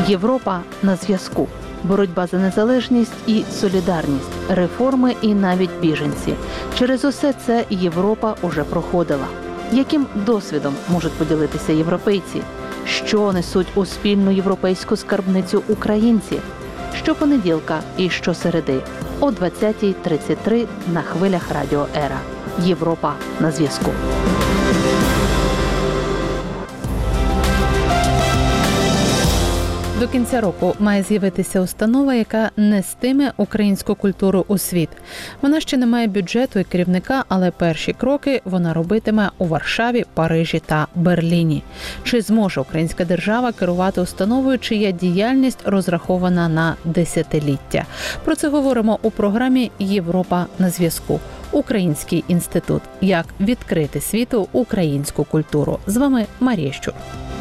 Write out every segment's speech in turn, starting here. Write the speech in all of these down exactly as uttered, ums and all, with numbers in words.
Європа на зв'язку. Боротьба за незалежність і солідарність, реформи і навіть біженці. Через усе це Європа уже проходила. Яким досвідом можуть поділитися європейці? Що несуть у спільну європейську скарбницю українці? Щопонеділка і щосереди о двадцятій тридцять три на хвилях Радіо Ера. Європа на зв'язку. До кінця року має з'явитися установа, яка нестиме українську культуру у світ. Вона ще не має бюджету і керівника, але перші кроки вона робитиме у Варшаві, Парижі та Берліні. Чи зможе українська держава керувати установою, чия діяльність розрахована на десятиліття? Про це говоримо у програмі «Європа на зв'язку». Український інститут. Як відкрити світу українську культуру. З вами Марія Щур.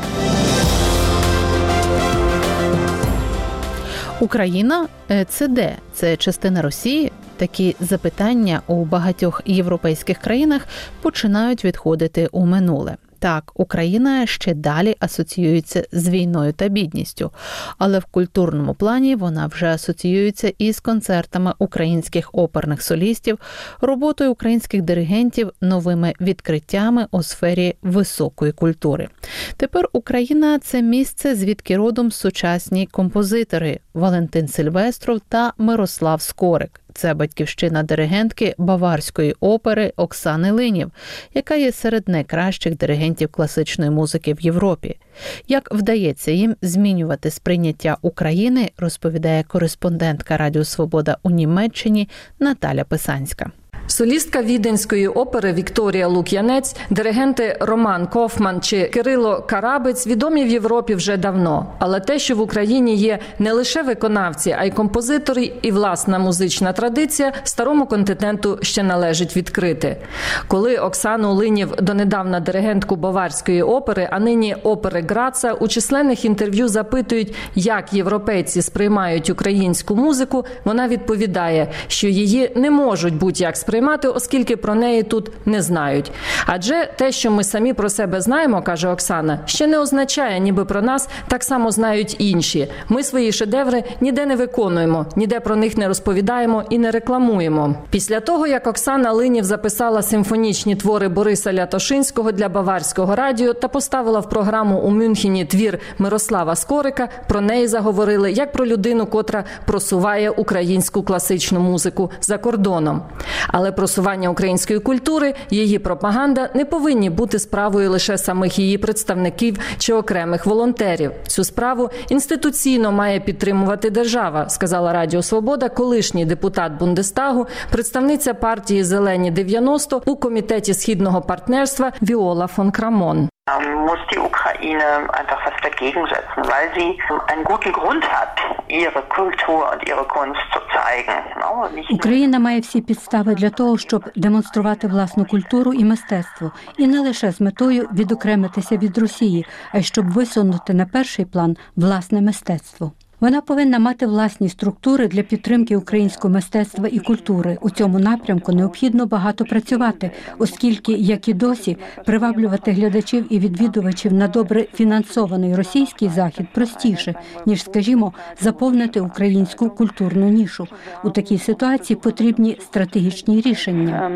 Україна – це де? Це частина Росії? Такі запитання у багатьох європейських країнах починають відходити у минуле. Так, Україна ще далі асоціюється з війною та бідністю, але в культурному плані вона вже асоціюється із концертами українських оперних солістів, роботою українських диригентів, новими відкриттями у сфері високої культури. Тепер Україна – це місце, звідки родом сучасні композитори Валентин Сильвестров та Мирослав Скорик. Це батьківщина диригентки Баварської опери Оксани Линєв, яка є серед найкращих диригентів класичної музики в Європі. Як вдається їм змінювати сприйняття України, розповідає кореспондентка Радіо Свобода у Німеччині Наталя Писанська. Солістка Віденської опери Вікторія Лук'янець, диригенти Роман Кофман чи Кирило Карабець відомі в Європі вже давно. Але те, що в Україні є не лише виконавці, а й композитори і власна музична традиція, старому континенту ще належить відкрити. Коли Оксану Линєв, донедавна диригентку Баварської опери, а нині опери Граца, у численних інтерв'ю запитують, як європейці сприймають українську музику, вона відповідає, що її не можуть будь-як сприймати, оскільки про неї тут не знають. Адже те, що ми самі про себе знаємо, каже Оксана, ще не означає, ніби про нас так само знають інші. Ми свої шедеври ніде не виконуємо, ніде про них не розповідаємо і не рекламуємо. Після того, як Оксана Линєв записала симфонічні твори Бориса Лятошинського для Баварського радіо та поставила в програму у Мюнхені твір Мирослава Скорика, про неї заговорили як про людину, котра просуває українську класичну музику за кордоном. Але просування української культури, її пропаганда не повинні бути справою лише самих її представників чи окремих волонтерів. Цю справу інституційно має підтримувати держава, сказала Радіо Свобода колишній депутат Бундестагу, представниця партії «Зелені дев'яносто» у Комітеті Східного партнерства Віола фон Крамон. muss die Ukraine einfach was dagegen setzen, weil sie einen guten Grund hat, ihre Kultur und ihre Kunst zu zeigen. Україна має всі підстави для того, щоб демонструвати власну культуру і мистецтво. І не лише з метою відокремитися від Росії, а й щоб висунути на перший план власне мистецтво. Вона повинна мати власні структури для підтримки українського мистецтва і культури. У цьому напрямку необхідно багато працювати, оскільки, як і досі, приваблювати глядачів і відвідувачів на добре фінансований російський захід простіше, ніж, скажімо, заповнити українську культурну нішу. У такій ситуації потрібні стратегічні рішення.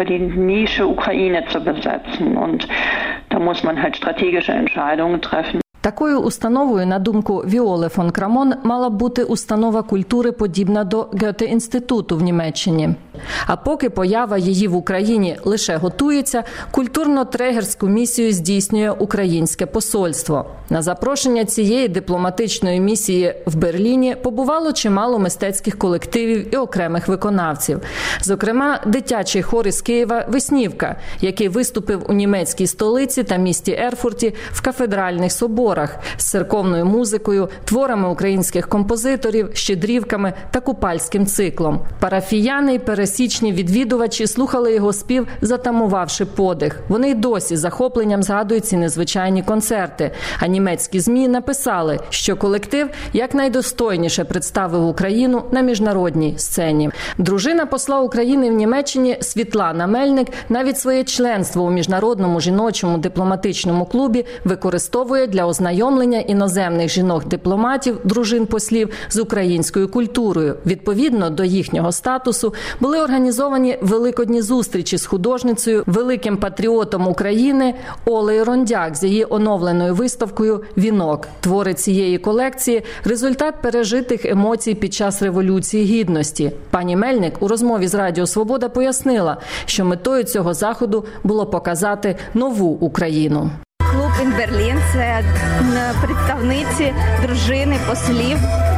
Такою установою, на думку Віоли фон Крамон, мала б бути установа культури, подібна до Гете-інституту в Німеччині. А поки поява її в Україні лише готується, культурно-трегерську місію здійснює українське посольство. На запрошення цієї дипломатичної місії в Берліні побувало чимало мистецьких колективів і окремих виконавців. Зокрема, дитячий хор із Києва «Веснівка», який виступив у німецькій столиці та місті Ерфурті в кафедральних соборах з церковною музикою, творами українських композиторів, щедрівками та купальським циклом. Парафіяни й перед пересічні відвідувачі слухали його спів, затамувавши подих. Вони й досі з захопленням згадують ці незвичайні концерти. А німецькі ЗМІ написали, що колектив якнайдостойніше представив Україну на міжнародній сцені. Дружина посла України в Німеччині Світлана Мельник навіть своє членство у Міжнародному жіночому дипломатичному клубі використовує для ознайомлення іноземних жінок-дипломатів, дружин послів, з українською культурою. Відповідно до їхнього статусу були організовані великодні зустрічі з художницею, великим патріотом України Олею Рондяк з її оновленою виставкою «Вінок». Твори цієї колекції – результат пережитих емоцій під час Революції Гідності. Пані Мельник у розмові з Радіо Свобода пояснила, що метою цього заходу було показати нову Україну. Клуб «Інберлін» – це представниці дружини послів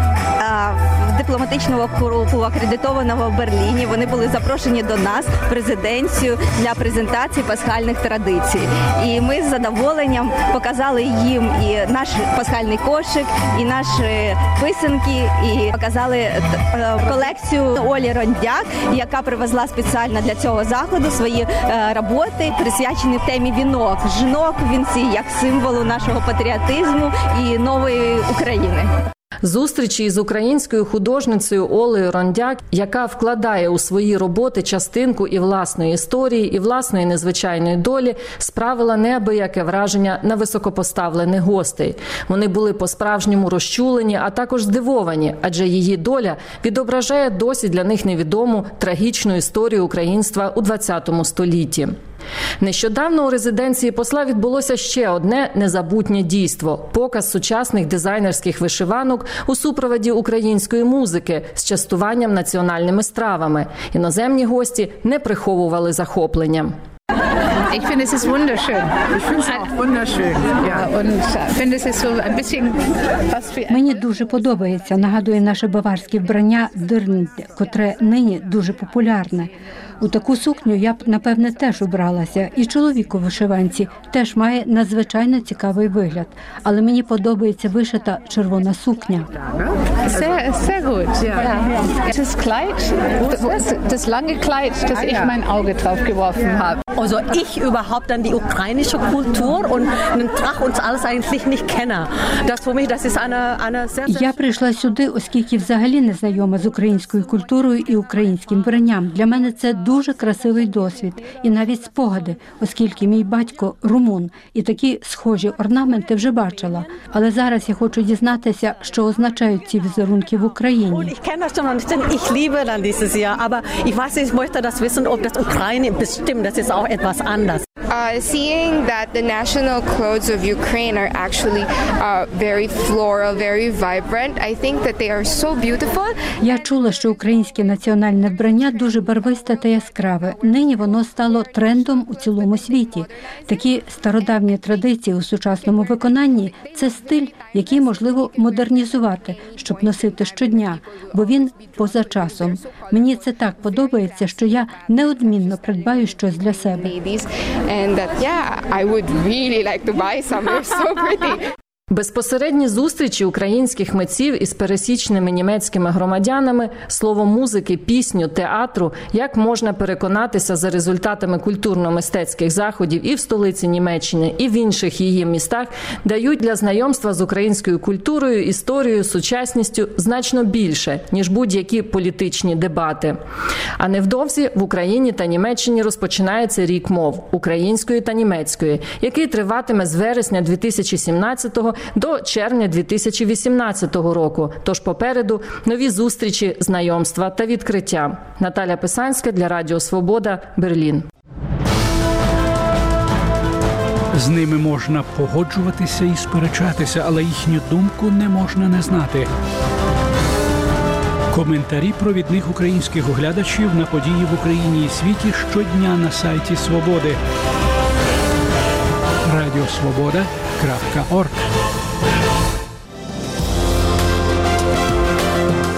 дипломатичного корпусу, акредитованого в Берліні. Вони були запрошені до нас в резиденцію для презентації пасхальних традицій. І ми з задоволенням показали їм і наш пасхальний кошик, і наші писанки, і показали колекцію Олі Рондяк, яка привезла спеціально для цього заходу свої роботи, присвячені темі вінок. Жінок в вінці як символу нашого патріотизму і нової України. Зустрічі із українською художницею Олею Рондяк, яка вкладає у свої роботи частинку і власної історії, і власної незвичайної долі, справила неабияке враження на високопоставлених гостей. Вони були по-справжньому розчулені, а також здивовані, адже її доля відображає досі для них невідому трагічну історію українства у ХХ столітті. Нещодавно у резиденції посла відбулося ще одне незабутнє дійство – показ сучасних дизайнерських вишиванок у супроводі української музики з частуванням національними стравами. Іноземні гості не приховували захоплення. Ich finde, es ist wunderschön. Ich finde es auch wunderschön. Ja, und ich finde, es ist so ein bisschen fast wie... Мені дуже подобається, нагадує наше баварське вбрання «Дирнд», котре нині дуже популярне. У таку сукню я б, напевне, теж обралася. І чоловік у вишиванці теж має надзвичайно цікавий вигляд. Але мені подобається вишита червона сукня. Sehr, sehr gut. Ja. Das Kleid, das lange Kleid, das ich mein Auge drauf geworfen habe. Also ich überhaupt dann die ukrainische Kultur und einen Drach und alles eigentlich nicht kenne. Das für mich, das ist eine, eine sehr, sehr... Я прийшла сюди, оскільки взагалі не знайома з українською культурою і українським вбранням. Для мене це дуже красивий досвід і навіть спогади, оскільки мій батько румун і такі схожі орнаменти вже бачила. Але зараз я хочу дізнатися, що означають ці візерунки в Україні. Ich kenne das schon nicht, ich liebe dann dieses Jahr, aber ich weiß nicht, ich möchte das wissen, ob das Ukraine bestimmt, das ist auch etwas anders. Uh, seeing that the national clothes of Ukraine are actually uh, very floral, very vibrant, I think that they are so beautiful. Я чула, що українське національне вбрання дуже барвисте та яскраве. Нині воно стало трендом у цілому світі. Такі стародавні традиції у сучасному виконанні – це стиль, який можливо модернізувати, щоб носити щодня, бо він поза часом. Мені це так подобається, що я неодмінно придбаю щось для себе. And that, yeah, I would really like to buy some. They're so pretty. Безпосередні зустрічі українських митців із пересічними німецькими громадянами, слово музики, пісню, театру, як можна переконатися за результатами культурно-мистецьких заходів і в столиці Німеччини, і в інших її містах, дають для знайомства з українською культурою, історією, сучасністю значно більше, ніж будь-які політичні дебати. А невдовзі в Україні та Німеччині розпочинається рік мов – української та німецької, який триватиме з вересня дві тисячі сімнадцятого до червня дві тисячі вісімнадцятого року. Тож попереду нові зустрічі, знайомства та відкриття. Наталя Писанська для Радіо Свобода, Берлін. З ними можна погоджуватися і сперечатися, але їхню думку не можна не знати. Коментарі провідних українських оглядачів на події в Україні і світі щодня на сайті Свободи. радіосвобода крапка орг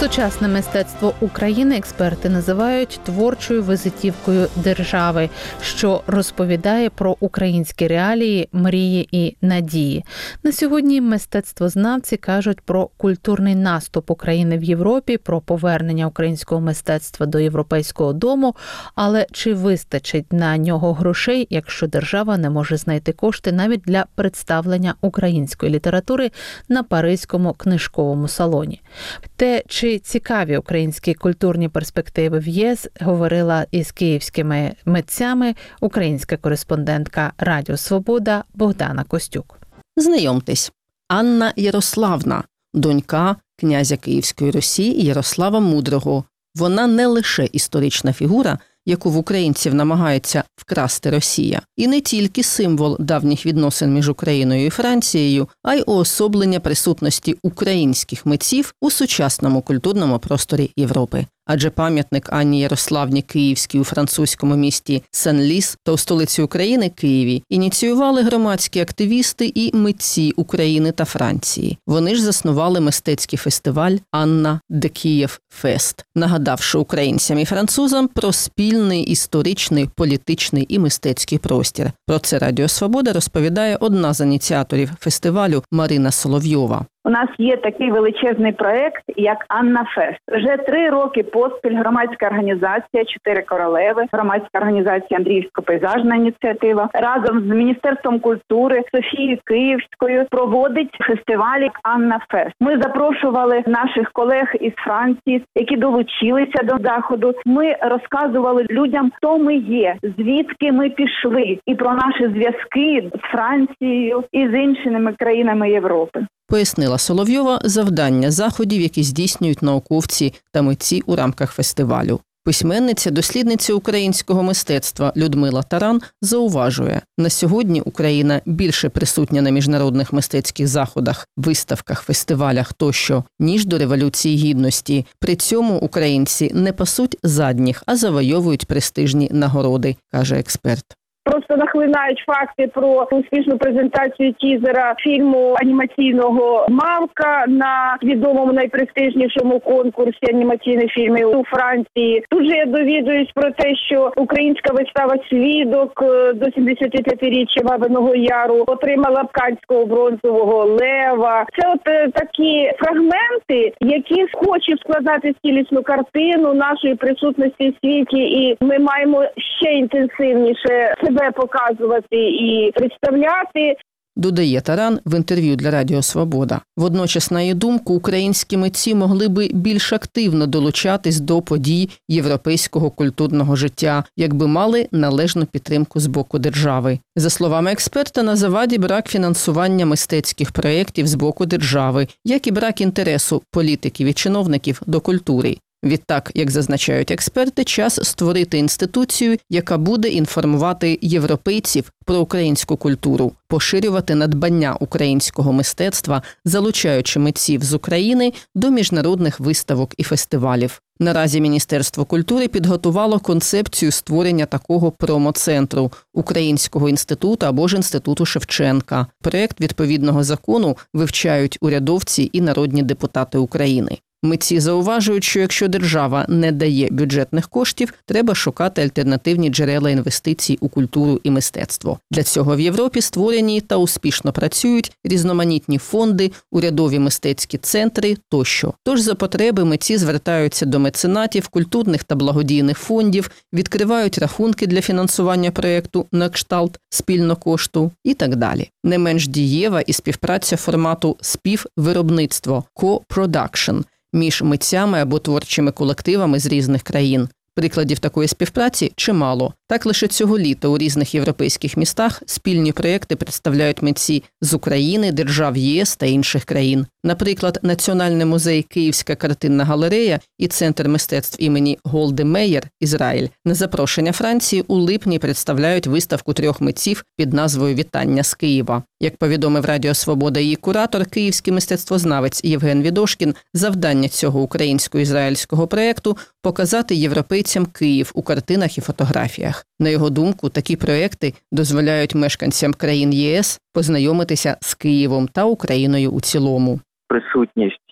Сучасне мистецтво України експерти називають творчою визитівкою держави, що розповідає про українські реалії, мрії і надії. На сьогодні мистецтвознавці кажуть про культурний наступ України в Європі, про повернення українського мистецтва до європейського дому, але чи вистачить на нього грошей, якщо держава не може знайти кошти навіть для представлення української літератури на Паризькому книжковому салоні? Те, чи цікаві українські культурні перспективи в ЄС, говорила із київськими митцями українська кореспондентка Радіо Свобода Богдана Костюк. Знайомтесь, Анна Ярославна, донька князя Київської Русі Ярослава Мудрого. Вона не лише історична фігура, яку в українців намагається вкрасти Росія, і не тільки символ давніх відносин між Україною і Францією, а й уособлення присутності українських митців у сучасному культурному просторі Європи. Адже пам'ятник Анні Ярославні Київській у французькому місті Сен-Ліс та у столиці України Києві ініціювали громадські активісти і митці України та Франції. Вони ж заснували мистецький фестиваль «Анна де Київ Фест», нагадавши українцям і французам про спільний історичний, політичний і мистецький простір. Про це Радіо Свобода розповідає одна з ініціаторів фестивалю Марина Соловйова. У нас є такий величезний проект, як «Анна Фест». Вже три роки поспіль громадська організація «Чотири королеви», громадська організація «Андріївсько-пейзажна ініціатива» разом з Міністерством культури Софією Київською проводить фестиваль «Анна Фест». Ми запрошували наших колег із Франції, які долучилися до заходу. Ми розказували людям, хто ми є, звідки ми пішли, і про наші зв'язки з Францією і з іншими країнами Європи. Пояснила Соловйова завдання заходів, які здійснюють науковці та митці у рамках фестивалю. Письменниця, дослідниця українського мистецтва Людмила Таран зауважує, на сьогодні Україна більше присутня на міжнародних мистецьких заходах, виставках, фестивалях тощо, ніж до Революції Гідності. При цьому українці не пасуть задніх, а завойовують престижні нагороди, каже експерт. Просто нахлинають факти про успішну презентацію тізера фільму анімаційного «Мавка» на відомому найпрестижнішому конкурсі анімаційних фільмів у Франції. Тут же я довідуюсь про те, що українська вистава «Свідок» до сімдесятип'ятиріччя Бабиного Яру отримала Канського бронзового лева. Це от такі фрагменти, які хочуть складати цілісну картину нашої присутності в світі, і ми маємо ще інтенсивніше себе показувати і представляти. Додає Таран в інтерв'ю для Радіо Свобода. Водночас, на її думку, українські митці могли би більш активно долучатись до подій європейського культурного життя, якби мали належну підтримку з боку держави. За словами експерта, на заваді брак фінансування мистецьких проєктів з боку держави, як і брак інтересу політиків і чиновників до культури. Відтак, як зазначають експерти, час створити інституцію, яка буде інформувати європейців про українську культуру, поширювати надбання українського мистецтва, залучаючи митців з України до міжнародних виставок і фестивалів. Наразі Міністерство культури підготувало концепцію створення такого промо-центру – Українського інституту або ж Інституту Шевченка. Проєкт відповідного закону вивчають урядовці і народні депутати України. Митці зауважують, що якщо держава не дає бюджетних коштів, треба шукати альтернативні джерела інвестицій у культуру і мистецтво. Для цього в Європі створені та успішно працюють різноманітні фонди, урядові мистецькі центри тощо. Тож за потреби митці звертаються до меценатів, культурних та благодійних фондів, відкривають рахунки для фінансування проєкту на кшталт спільно кошту і так далі. Не менш дієва і співпраця формату співвиробництво – co-production – між митцями або творчими колективами з різних країн. Прикладів такої співпраці чимало. Так лише цього літа у різних європейських містах спільні проєкти представляють митці з України, держав ЄС та інших країн. Наприклад, Національний музей «Київська картинна галерея» і Центр мистецтв імені Голди Меєр, Ізраїль, на запрошення Франції у липні представляють виставку трьох митців під назвою «Вітання з Києва». Як повідомив Радіо Свобода її куратор, київський мистецтвознавець Євген Відошкін, завдання цього українсько-ізраїльського проєкту – показати європейцям Київ у картинах і фотографіях. На його думку, такі проєкти дозволяють мешканцям країн ЄС познайомитися з Києвом та Україною у цілому. Присутність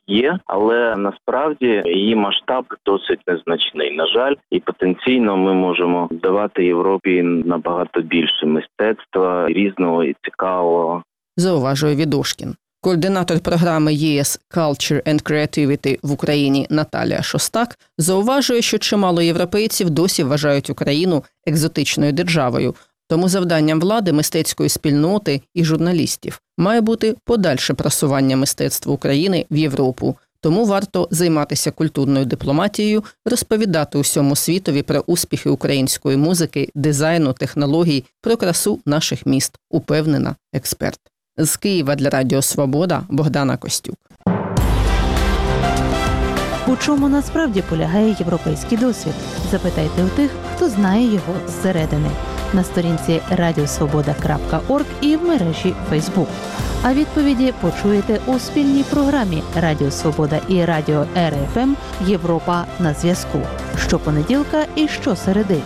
є, але насправді її масштаб досить незначний. На жаль, і потенційно ми можемо давати Європі набагато більше мистецтва, різного і цікавого. Зауважує Відошкін. Координатор програми ЄС Culture and Creativity в Україні Наталія Шостак зауважує, що чимало європейців досі вважають Україну екзотичною державою. Тому завданням влади, мистецької спільноти і журналістів має бути подальше просування мистецтва України в Європу. Тому варто займатися культурною дипломатією, розповідати усьому світові про успіхи української музики, дизайну, технологій, про красу наших міст, упевнена експерт. З Києва для Радіо Свобода Богдана Костюк. У чому насправді полягає європейський досвід? Запитайте у тих, хто знає його зсередини. На сторінці радіосвобода крапка орг і в мережі Фейсбук. А відповіді почуєте у спільній програмі Радіо Свобода і Радіо Ер Еф Ем «Європа на зв'язку». Щопонеділка і щосереди.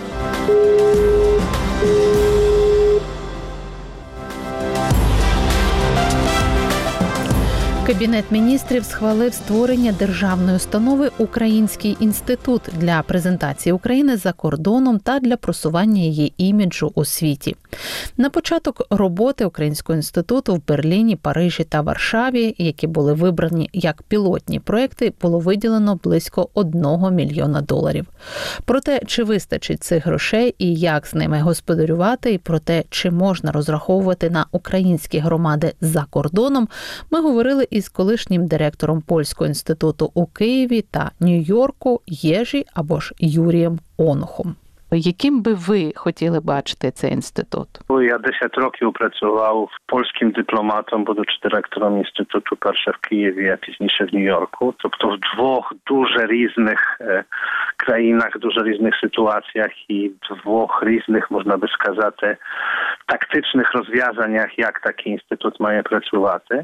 Кабінет міністрів схвалив створення державної установи «Український інститут» для презентації України за кордоном та для просування її іміджу у світі. На початок роботи Українського інституту в Берліні, Парижі та Варшаві, які були вибрані як пілотні проекти, було виділено близько одного мільйона доларів. Про те, чи вистачить цих грошей і як з ними господарювати, і про те, чи можна розраховувати на українські громади за кордоном, ми говорили із із колишнім директором Польського інституту у Києві та Нью-Йорку Єжі або ж Юрієм Онухом. Яким би ви хотіли бачити цей інститут? Я десять років працював польським дипломатом, будучи директором інституту перше в Києві, а пізніше в Нью-Йорку. Тобто в двох дуже різних е, країнах, дуже різних ситуаціях і двох різних, можна би сказати, тактичних розв'язаннях, як такий інститут має працювати.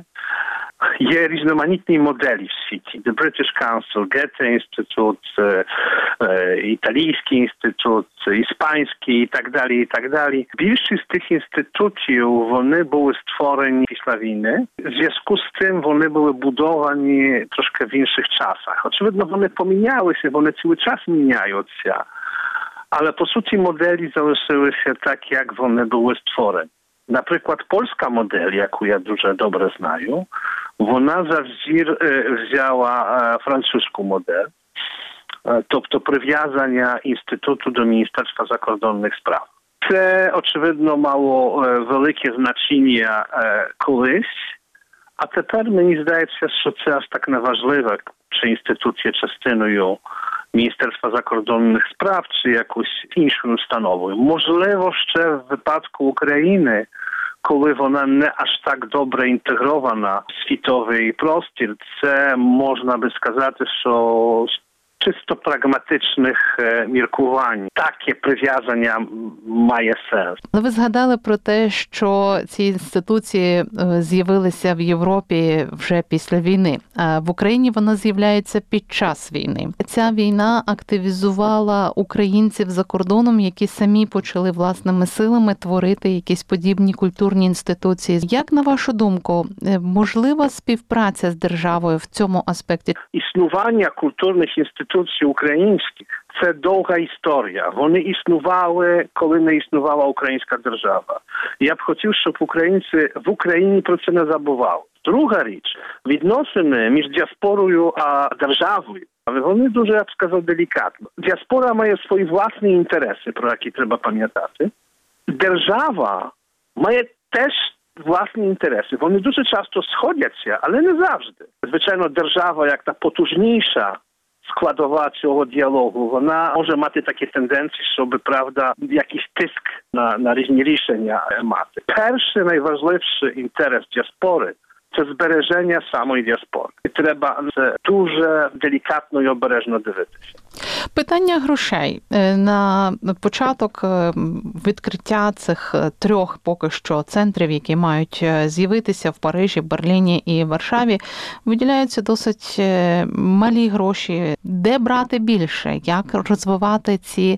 Є різноманітні моделі в світі. The British Council, Goethe інститут, е, е, італійський інститут, іспанський і так далі, і так далі. Більшість з тих інститутів, вони були створені після війни. В зв'язку з цим вони були будовані трошки в інших часах. Очевидно, вони помінялися, вони цілий час міняються. Але, по суті, моделі залишилися так, як вони були створені. Наприклад, польська модель, яку я дуже добре знаю, вона за взір взяла французьку модель, тобто прив'язання інституту до Міністерства закордонних справ. Це, очевидно, мало велике значення колись, а тепер мені здається, що це аж так неважливо, чи інститут є частиною Міністерства закордонних справ, чи якусь іншу установою. Можливо, ще в випадку України, коли вона не аж так добре інтегрована в світовий простір, це можна би сказати, що чисто прагматичних міркувань таке прив'язання має сенс. Але ви згадали про те, що ці інституції з'явилися в Європі вже після війни. А в Україні вона з'являється під час війни. Ця війна активізувала українців за кордоном, які самі почали власними силами творити якісь подібні культурні інституції. Як, на вашу думку, можлива співпраця з державою в цьому аспекті? Існування культурних інституцій українських – це довга історія. Вони існували, коли не існувала українська держава. Я б хотів, щоб українці в Україні про це не забували. Друга річ – відносини між діаспорою а державою. Але вони дуже, я б сказав, делікатно. Діаспора має свої власні інтереси, про які треба пам'ятати. Держава має теж власні інтереси. Вони дуже часто сходяться, але не завжди. Звичайно, держава, як та потужніша складова цього діалогу, вона може мати такі тенденції, щоб, правда, якийсь тиск на, на різні рішення мати. Перший найважливіший інтерес діаспори – це збереження самої діаспори. І треба це дуже делікатно і обережно дивитися. Питання грошей. На початок відкриття цих трьох поки що центрів, які мають з'явитися в Парижі, Берліні і Варшаві, виділяються досить малі гроші. Де брати більше? Як розвивати ці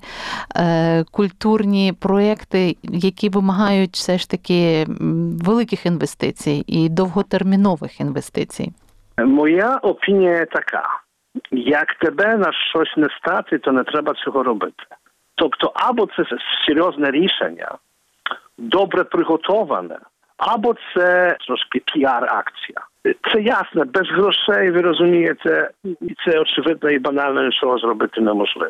культурні проекти, які вимагають все ж таки великих інвестицій і довготермінових інвестицій? Моя опінія така. Як тебе на щось не стати, то не треба цього робити. Тобто, або це серйозне рішення, добре приготоване, або це трошки піар-акція. Це ясно, без грошей, ви розумієте, і це очевидно і банально нічого зробити неможливо.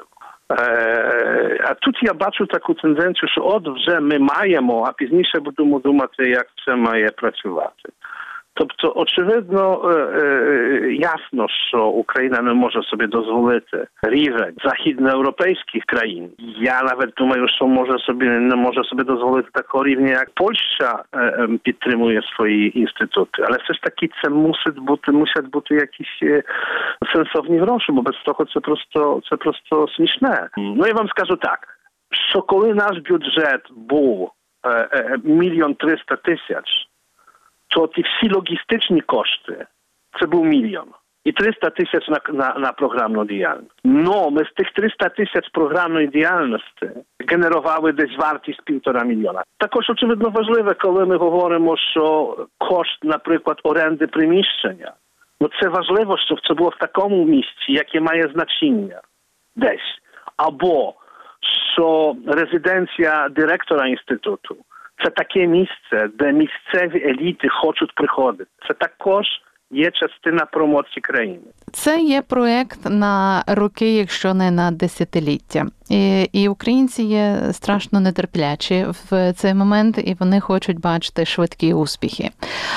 Е, а тут я бачу таку тенденцію, що от вже ми маємо, а пізніше будемо думати, як це має працювати. Тобто, очевидно, е, е, ясно, що Україна не може собі дозволити рівень західноєвропейських країн. Я навіть думаю, що може собі не може собі дозволити такого рівня, як Польща е, е, підтримує свої інститути. Але все ж таки це мусить бути, мусять бути якісь е, сенсовні гроші, бо без того це просто, це просто смішне. Ну, я вам скажу так, що коли наш бюджет був е, е, мільйон триста тисяч, то ті всі логістичні кошти, це був мільйон. І триста тисяч на, на, на програмну діяльність. Но ми з тих триста тисяч програмної діяльності генерували десь вартість півтора мільйона. Також, очевидно, важливе, коли ми говоримо, що кошт, наприклад, оренди приміщення, ну це важливо, щоб це було в такому місці, яке має значення десь. Або, що резиденція директора інституту, це таке місце, де місцеві еліти хочуть приходити. Це також є частина промоції країни. Це є проєкт на роки, якщо не на десятиліття. І, і українці є страшно нетерплячі в цей момент, і вони хочуть бачити швидкі успіхи.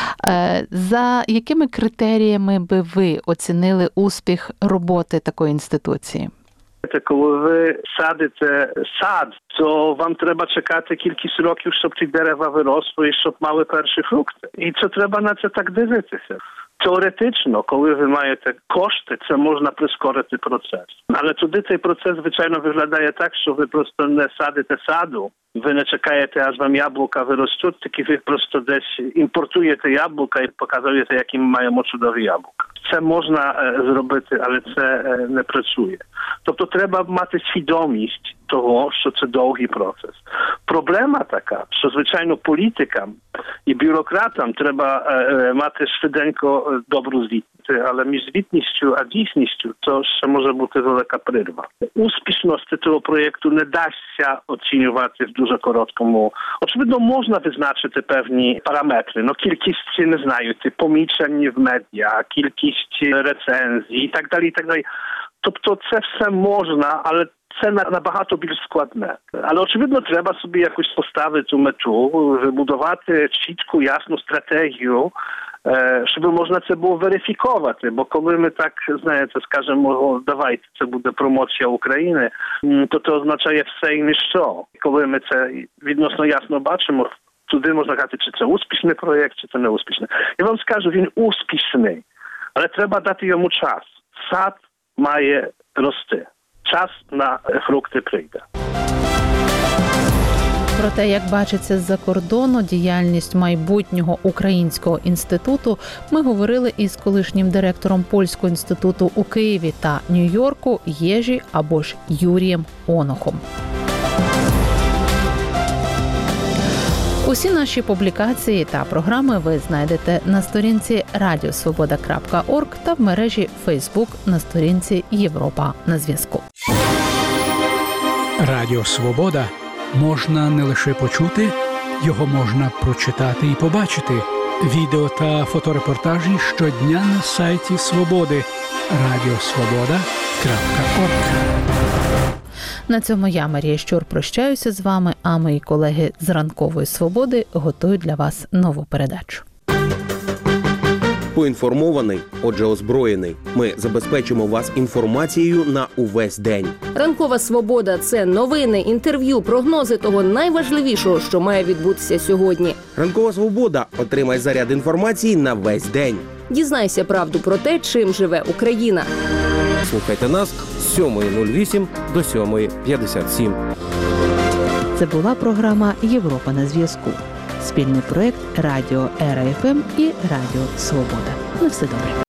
За якими критеріями би ви оцінили успіх роботи такої інституції? Коли ви садите сад, то вам треба чекати кількість років, щоб ті дерева виросли і щоб мали перші фрукти. І це треба на це так дивитися. Теоретично, коли ви маєте кошти, це можна прискорити процес. Але туди цей процес, звичайно, виглядає так, що ви просто не садите саду, ви не чекаєте, аж вам яблука виростуть, тільки ви просто десь імпортуєте яблука і показуєте, які ми маємо чудові яблука. Це можна е, зробити, але це е, не працює. Тобто треба мати свідомість того, що це довгий процес. Проблема така, що, звичайно, політикам і бюрократам треба е, мати швиденько добру звітність. Але між звітністю а дійсністю то ще може бути велика прірва. Успішності цього проєкту не дасться оцінювати в дуже короткому. Очевидно, можна визначити певні параметри. Ну, кількість, не знаю, помічень в медіа, кількість рецензій і так далі, і так далі. Тобто це все можна, але це набагато більш складне. Але, очевидно, треба собі якось поставити мету, вибудувати чітку, ясну стратегію, щоб можна це було верифікувати. Бо коли ми так, знаєте, скажемо, давайте, це буде промоція України, то це означає все і ніщо. Коли ми це відносно ясно бачимо, туди можна казати, чи це успішний проєкт, чи це не успішний. Я вам скажу, він успішний, але треба дати йому час. Сад має рости. Час на фрукти прийде. Про те, як бачиться з-за кордону діяльність майбутнього українського інституту, ми говорили із колишнім директором Польського інституту у Києві та Нью-Йорку Єжі або ж Юрієм Онохом. Усі наші публікації та програми ви знайдете на сторінці радіосвобода крапка орг та в мережі Фейсбук на сторінці Європа на зв'язку. Радіо Свобода можна не лише почути, його можна прочитати і побачити. Відео та фоторепортажі щодня на сайті Свободи радіосвобода крапка орг. На цьому я, Марія Щур, прощаюся з вами, а мої колеги з Ранкової Свободи готують для вас нову передачу. Поінформований, отже озброєний. Ми забезпечимо вас інформацією на увесь день. Ранкова Свобода – це новини, інтерв'ю, прогнози того найважливішого, що має відбутися сьогодні. Ранкова Свобода – отримай заряд інформації на весь день. Дізнайся правду про те, чим живе Україна. Слухайте нас з сьомої нуль вісім до сьомої п'ятдесят сім. Це була програма «Європа на зв'язку». Спільний проєкт Радіо Ера еф ем і Радіо Свобода. На все добре.